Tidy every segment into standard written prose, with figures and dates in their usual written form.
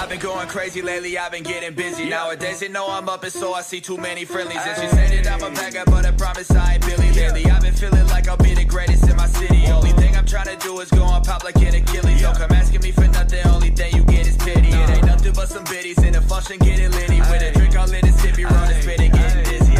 been going crazy lately, I've been getting busy. Nowadays they know I'm up and so I see too many friendlies. And she said that I'm a bad guy, but I promise I ain't Billy lately. I've been feeling like I'll be the greatest in my city. Only thing I'm trying to do is go on pop like an Achilles. Don't come asking me for nothing, only thing you get is pity. It ain't nothing but some biddies in a function getting litty. With a drink all in a sippy, running, spinning, getting dizzy.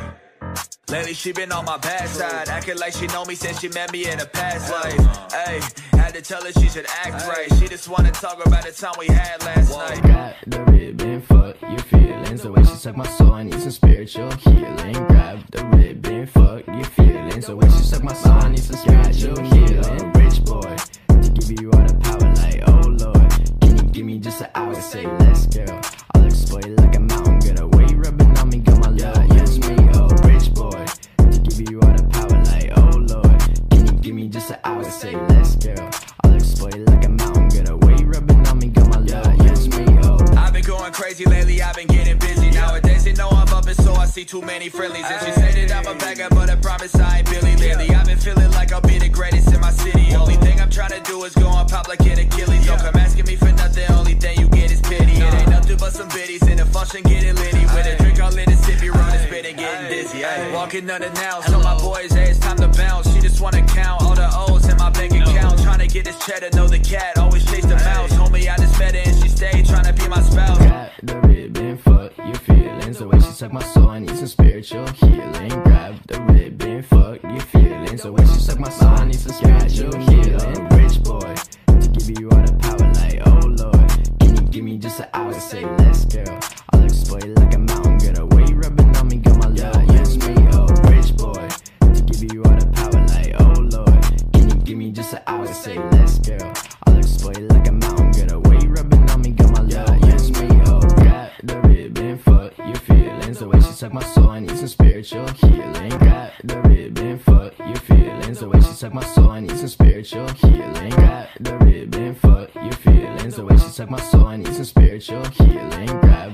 Lately she been on my bad side, acting like she know me since she met me in a past life. Ayy, had to tell her she should act right. She just wanna talk about the time we had last night. Got the ribbon, fuck your feelings. The way she suck my soul, I need some spiritual healing. Grab the ribbon, fuck your feelings. The way she suck my soul, I need some spiritual healing. Rich boy, to give you all the power like, oh lord. Can you give me just an hour, say less girl. I'll exploit like a mountain, get away rubbing on me, got my love, yes me, oh rich boy. To give you all the power like, oh lord. Can you give me just an hour, say less girl. I'll exploit like a mountain, get away rubbing on me, got my love, yes me, oh. I've been going crazy lately, I've been getting busy. Nowadays they know I'm up and so I see too many friendlies. And she said that I'm a bad guy, but I promise I ain't Billy lately. I've been feeling like I'll be the greatest in my city. Only thing I'm trying to do is go on pop like an Achilles. Don't come asking me for nothing, only thing you get is pity. It ain't nothing but some biddies in a function getting litty. With a drink all in a sippy, running, spitting, getting dizzy. Walking unannounced, so my boys, hey, it's time to bounce. She just wanna count all the O's in my bank account. Trying to get this cheddar, know the cat, always chase the mouse. Homie, I just met her and she stayed, trying to be my spouse. Got the ribbon, fuck your feelings. The way she suck my soul, I need some spiritual healing. Grab the ribbon, fuck your feelings. The way she suck my soul, I need some spiritual healing. Rich boy, to give you all the power like, oh lord. Can you give me just an hour, say less girl. I'll exploit like a mountain, get away rubbing on me, got my love, yes me, oh rich boy. To give you all the power like, oh lord. Can you give me just an hour, say less girl. I'll exploit like a mountain, get away rubbing on me, got my love, yes me, oh. Got the ribbon, fuck your feelings. The way she suck my soul, I need some spiritual healing. Got the ribbon, fuck your feelings. The way she suck my soul, I need some spiritual healing. Got the ribbon, fuck your feelings. The way she suck my soul, I need some spiritual healing. Got